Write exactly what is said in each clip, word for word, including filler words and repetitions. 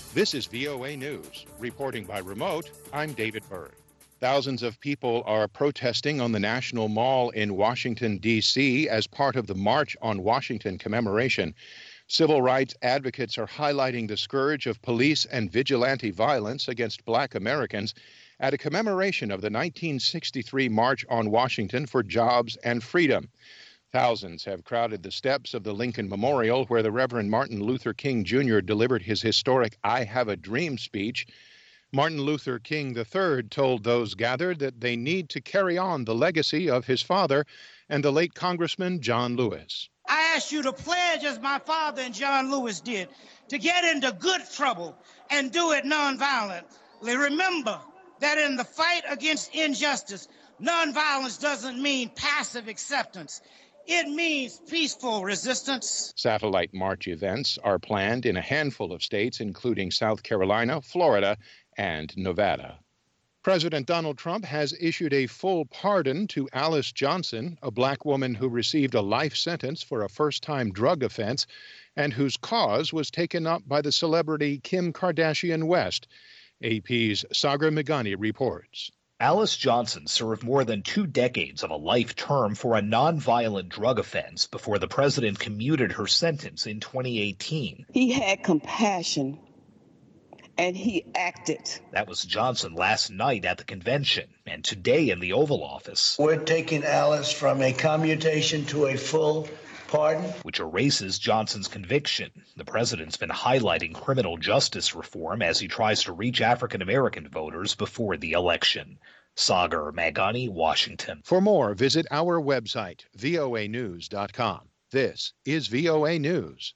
This is V O A News. Reporting by remote, I'm David Byrd. Thousands of people are protesting on the National Mall in Washington, D C as part of the March on Washington commemoration. Civil rights advocates are highlighting the scourge of police and vigilante violence against Black Americans at a commemoration of the nineteen sixty-three March on Washington for Jobs and Freedom. Thousands have crowded the steps of the Lincoln Memorial, where the Reverend Martin Luther King Junior delivered his historic I Have a Dream speech. Martin Luther King the third told those gathered that they need to carry on the legacy of his father and the late Congressman John Lewis. I ask you to pledge, as my father and John Lewis did, to get into good trouble and do it nonviolently. Remember that in the fight against injustice, nonviolence doesn't mean passive acceptance. It means peaceful resistance. Satellite march events are planned in a handful of states, including South Carolina, Florida, and Nevada. President Donald Trump has issued a full pardon to Alice Johnson, a Black woman who received a life sentence for a first-time drug offense and whose cause was taken up by the celebrity Kim Kardashian West. A P's Sagar Meghani reports. Alice Johnson served more than two decades of a life term for a nonviolent drug offense before the president commuted her sentence in twenty eighteen. He had compassion, and he acted. That was Johnson last night at the convention, and today in the Oval Office. We're taking Alice from a commutation to a full pardon, which erases Johnson's conviction. The president's been highlighting criminal justice reform as he tries to reach African-American voters before the election. Sagar Meghani, Washington. For more, visit our website, V O A news dot com. This is V O A News.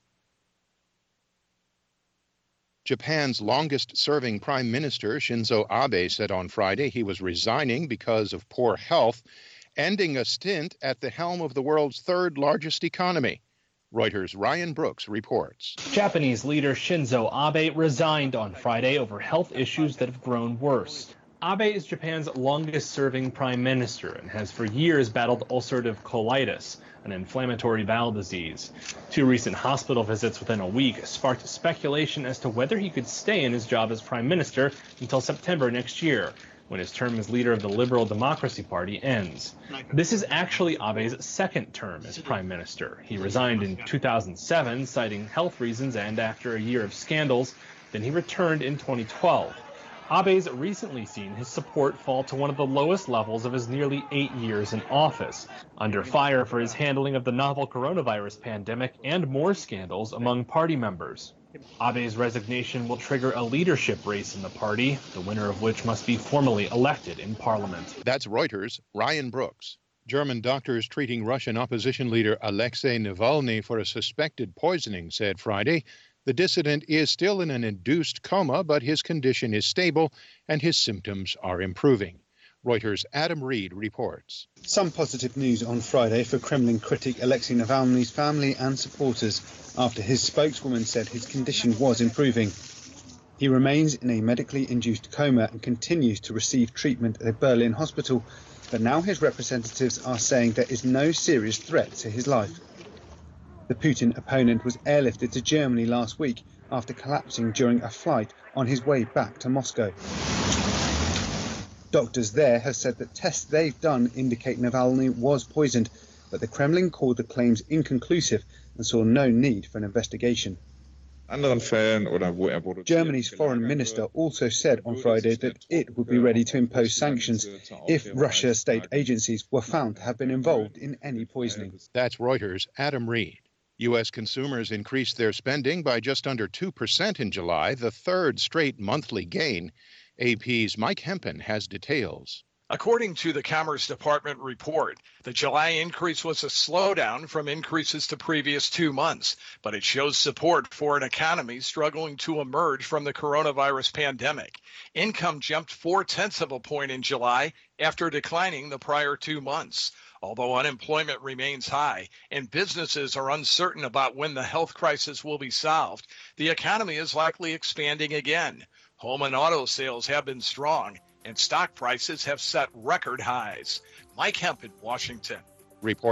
Japan's longest-serving Prime Minister, Shinzo Abe, said on Friday he was resigning because of poor health, ending a stint at the helm of the world's third-largest economy. Reuters' Ryan Brooks reports. Japanese leader Shinzo Abe resigned on Friday over health issues that have grown worse. Abe is Japan's longest-serving prime minister and has for years battled ulcerative colitis, an inflammatory bowel disease. Two recent hospital visits within a week sparked speculation as to whether he could stay in his job as prime minister until September next year, when his term as leader of the Liberal Democracy Party ends. This is actually Abe's second term as prime minister. He resigned in two thousand seven, citing health reasons and after a year of scandals. Then he returned in twenty twelve. Abe's recently seen his support fall to one of the lowest levels of his nearly eight years in office, under fire for his handling of the novel coronavirus pandemic and more scandals among party members. Abe's resignation will trigger a leadership race in the party, the winner of which must be formally elected in parliament. That's Reuters' Ryan Brooks. German doctors treating Russian opposition leader Alexei Navalny for a suspected poisoning said Friday the dissident is still in an induced coma, but his condition is stable and his symptoms are improving. Reuters' Adam Reed reports. Some positive news on Friday for Kremlin critic Alexei Navalny's family and supporters after his spokeswoman said his condition was improving. He remains in a medically induced coma and continues to receive treatment at a Berlin hospital, but now his representatives are saying there is no serious threat to his life. The Putin opponent was airlifted to Germany last week after collapsing during a flight on his way back to Moscow. Doctors there have said that tests they've done indicate Navalny was poisoned, but the Kremlin called the claims inconclusive and saw no need for an investigation. Germany's foreign minister also said on Friday that it would be ready to impose sanctions if Russia's state agencies were found to have been involved in any poisoning. That's Reuters' Adam Reed. U S consumers increased their spending by just under two percent in July, the third straight monthly gain. A P's Mike Hempen has details. According to the Commerce Department report, the July increase was a slowdown from increases to previous two months, but it shows support for an economy struggling to emerge from the coronavirus pandemic. Income jumped four-tenths of a point in July after declining the prior two months. Although unemployment remains high and businesses are uncertain about when the health crisis will be solved, the economy is likely expanding again. Home and auto sales have been strong, and stock prices have set record highs. Mike Hempen, Washington. Report.